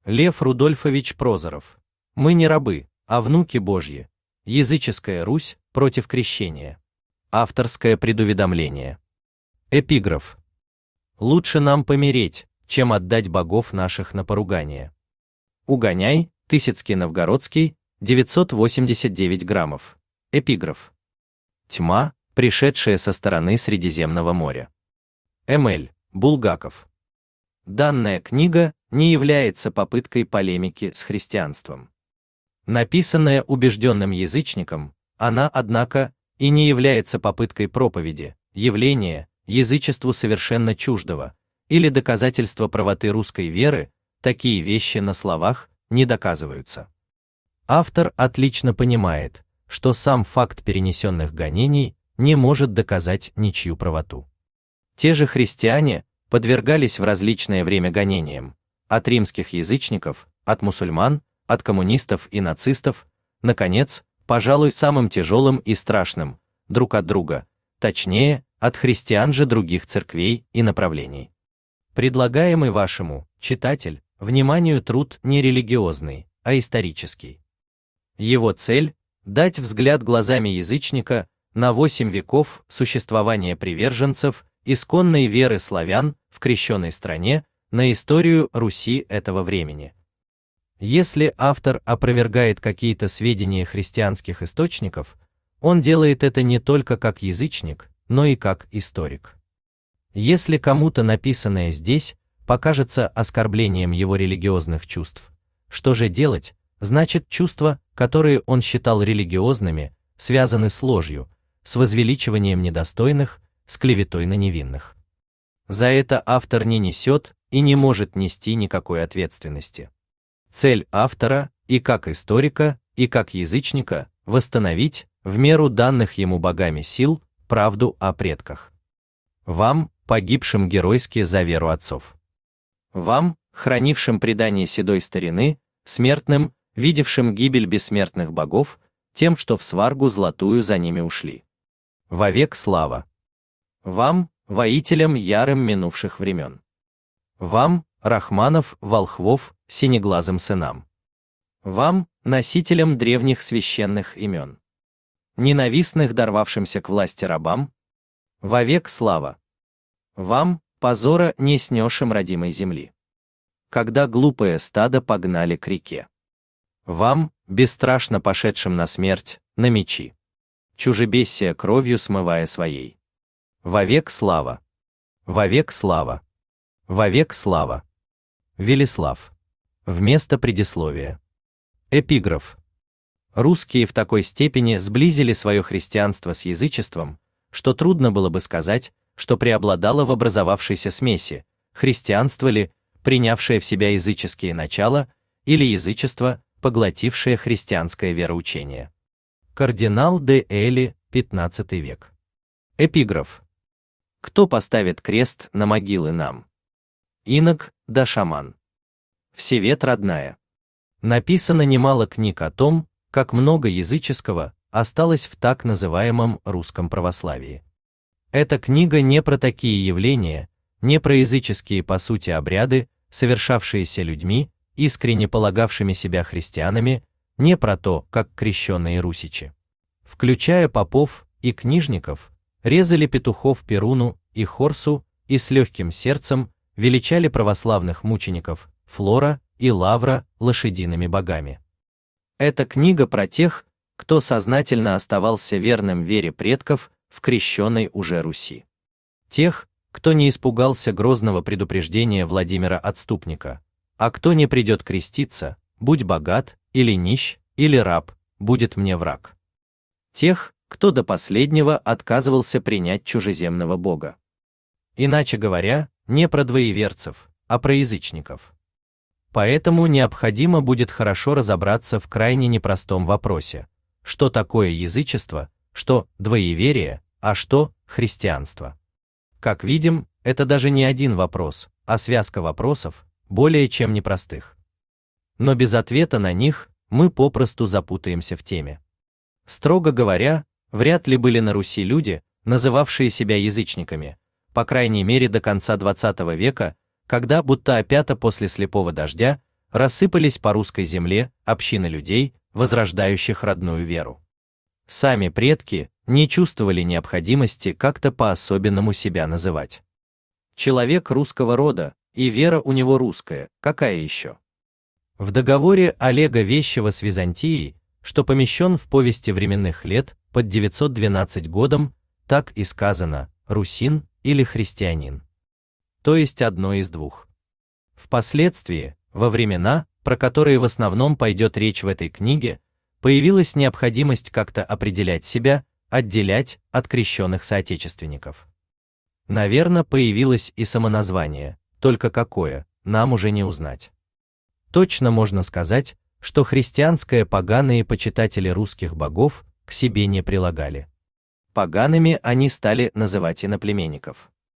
Лев Рудольфович Прозоров. Мы не рабы, а внуки Божьи. Языческая Русь против крещения. Авторское предуведомление. Эпиграф. Лучше нам помереть, чем отдать богов наших на поругание. Угоняй, Тысяцкий Новгородский, 989 граммов. Эпиграф. Тьма, пришедшая со стороны Средиземного моря. М.Л. Булгаков. Данная книга не является попыткой полемики с христианством. Написанная убежденным язычником, она, однако, и не является попыткой проповеди, явления, язычеству совершенно чуждого, или доказательства правоты русской веры, такие вещи на словах не доказываются. Автор отлично понимает, что сам факт перенесенных гонений не может доказать ничью правоту. Те же христиане подвергались в различное время гонениям, от римских язычников, от мусульман, от коммунистов и нацистов, наконец, пожалуй, самым тяжелым и страшным, друг от друга, точнее, от христиан же других церквей и направлений. Предлагаемый вашему, читатель, вниманию труд не религиозный, а исторический. Его цель – дать взгляд глазами язычника на 8 веков существования приверженцев исконной веры славян в крещенной стране, на историю Руси этого времени. Если автор опровергает какие-то сведения христианских источников, он делает это не только как язычник, но и как историк. Если кому-то написанное здесь покажется оскорблением его религиозных чувств, что же делать? Значит, чувства, которые он считал религиозными, связаны с ложью, с возвеличиванием недостойных, с клеветой на невинных. За это автор не несет и не может нести никакой ответственности. Цель автора, и как историка, и как язычника, восстановить, в меру данных ему богами сил, правду о предках. Вам, погибшим геройски за веру отцов. Вам, хранившим предание седой старины, смертным, видевшим гибель бессмертных богов, тем, что в сваргу золотую за ними ушли. Вовек слава. Вам, воителям ярым минувших времен. Вам, Рахманов, волхвов, синеглазым сынам. Вам, носителям древних священных имен. Ненавистных дорвавшимся к власти рабам. Вовек слава. Вам, позора не снесшим родимой земли. Когда глупое стадо погнали к реке. Вам, бесстрашно пошедшим на смерть, на мечи. Чужебессия кровью смывая своей. Вовек слава. Вовек слава. Вовек слава. Велислав. Вместо предисловия. Эпиграф. Русские в такой степени сблизили свое христианство с язычеством, что трудно было бы сказать, что преобладало в образовавшейся смеси, христианство ли, принявшее в себя языческие начала, или язычество, поглотившее христианское вероучение. Кардинал де Эли, 15 век. Эпиграф. Кто поставит крест на могилы нам? Инок, да шаман. Всевет родная. Написано немало книг о том, как много языческого осталось в так называемом русском православии. Эта книга не про такие явления, не про языческие по сути обряды, совершавшиеся людьми, искренне полагавшими себя христианами, не про то, как крещенные русичи, включая попов и книжников, резали петухов Перуну и Хорсу и с легким сердцем величали православных мучеников Флора и Лавра лошадиными богами. Эта книга про тех, кто сознательно оставался верным вере предков в крещенной уже Руси. Тех, кто не испугался грозного предупреждения Владимира Отступника, а кто не придет креститься, будь богат, или нищ, или раб, будет мне враг. Тех, кто до последнего отказывался принять чужеземного бога. Иначе говоря, не про двоеверцев, а про язычников. Поэтому необходимо будет хорошо разобраться в крайне непростом вопросе, что такое язычество, что двоеверие, а что христианство. Как видим, это даже не один вопрос, а связка вопросов, более чем непростых. Но без ответа на них мы попросту запутаемся в теме. Строго говоря, вряд ли были на Руси люди, называвшие себя язычниками, по крайней мере до конца XX века, когда, будто опята после слепого дождя, рассыпались по русской земле общины людей, возрождающих родную веру. Сами предки не чувствовали необходимости как-то по-особенному себя называть. Человек русского рода, и вера у него русская, какая еще? В договоре Олега Вещева с Византией, что помещен в повести временных лет под 912 годом, так и сказано «русин» или «христианин». То есть одно из двух. Впоследствии, во времена, про которые в основном пойдет речь в этой книге, появилась необходимость как-то определять себя, отделять от крещенных соотечественников. Наверное, появилось и самоназвание, только какое, нам уже не узнать. Точно можно сказать, что христианское поганые почитатели русских богов к себе не прилагали. Погаными они стали называть иноплеменников.